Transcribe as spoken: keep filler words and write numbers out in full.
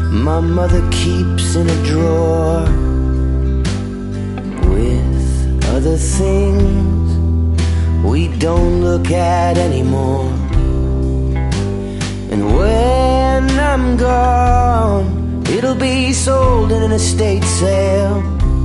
my mother keeps in a drawer with other things we don't look at anymore. And when I'm gone, it'll be sold in an estate sale